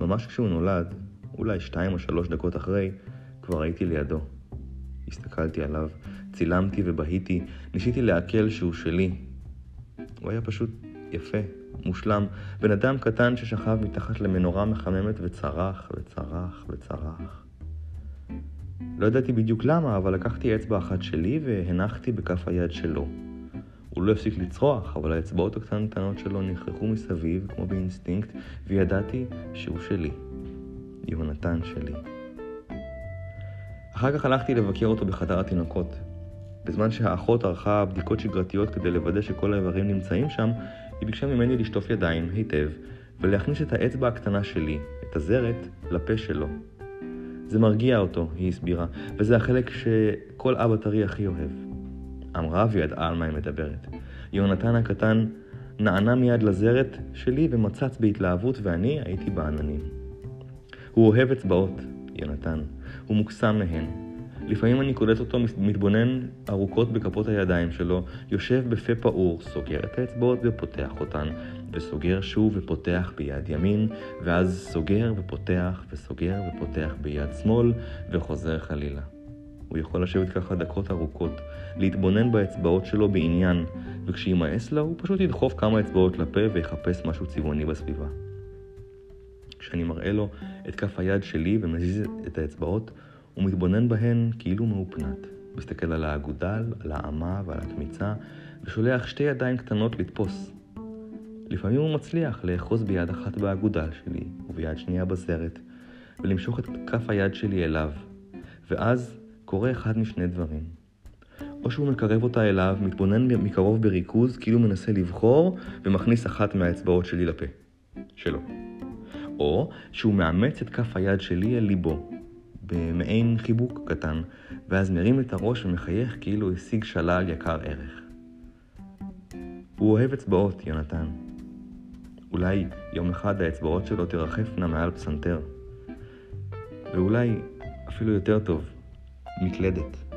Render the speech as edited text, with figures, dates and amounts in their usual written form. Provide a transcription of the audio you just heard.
ממש כשהוא נולד, אולי 2 או 3 דקות אחרי, כבר הייתי לידו. הסתכלתי עליו, צילמתי ובהיתי, ניסיתי לעכל שהוא שלי. הוא היה פשוט יפה, מושלם, בן אדם קטן ששכב מתחת למנורה מחממת וצרח וצרח וצרח. לא ידעתי בדיוק למה, אבל לקחתי אצבע אחת שלי והנחתי בכף היד שלו. הוא לא הפסיק לצרוח, אבל האצבעות הקטנות שלו נכרחו מסביב כמו באינסטינקט, וידעתי שהוא שלי. יהונתן שלי. אחר כך הלכתי לבקר אותו בחדר התינוקות. בזמן שהאחות ערכה בדיקות שגרתיות כדי לוודא שכל האיברים נמצאים שם, היא ביקשה ממני לשטוף ידיים היטב ולהכניס את האצבע הקטנה שלי, את הזרת, לפה שלו. זה מרגיע אותו, היא הסבירה, וזה החלק שכל אבא טרי הכי אוהב. אמרה וידעה על מה היא מדברת. יהונתן הקטן נענה מיד לזרת שלי ומצץ בהתלהבות, ואני הייתי בעננים. הוא אוהב אצבעות, יונתן. הוא מוקסם מהן. לפעמים אני קולט אותו מתבונן ארוכות בכפות הידיים שלו, יושב בפה פעור, סוגר את האצבעות ופותח אותן, וסוגר שוב ופותח ביד ימין, ואז סוגר ופותח וסוגר ופותח ביד שמאל, וחוזר חלילה. הוא יכול לשבת ככה דקות ארוכות, להתבונן באצבעות שלו בעניין, וכשימאס לו הוא פשוט ידחוף כמה אצבעות לפה ויחפש משהו צבעוני בסביבה. כשאני מראה לו את כף היד שלי ומזיז את האצבעות, הוא מתבונן בהן כאילו מאופנת. מסתכל על האגודל, על האמה ועל הקמיצה, ושולח 2 ידיים קטנות לתפוס. לפעמים הוא מצליח לאחוז ביד אחת באגודל שלי, וביד שנייה בזרת, ולמשוך את כף היד שלי אליו. ואז קורה אחד משני דברים. או שהוא מקרב אותה אליו, מתבונן מקרוב בריכוז, כאילו מנסה לבחור, ומכניס אחת מהאצבעות שלי לפה שלו. או שהוא מאמץ את כף היד שלי אל ליבו, במעין חיבוק קטן, ואז מרים את הראש ומחייך כאילו השיג שלל יקר ערך. הוא אוהב אצבעות, יונתן. אולי יום אחד האצבעות שלו תרחפנה מעל פסנתר. ואולי אפילו יותר טוב, מקלדת.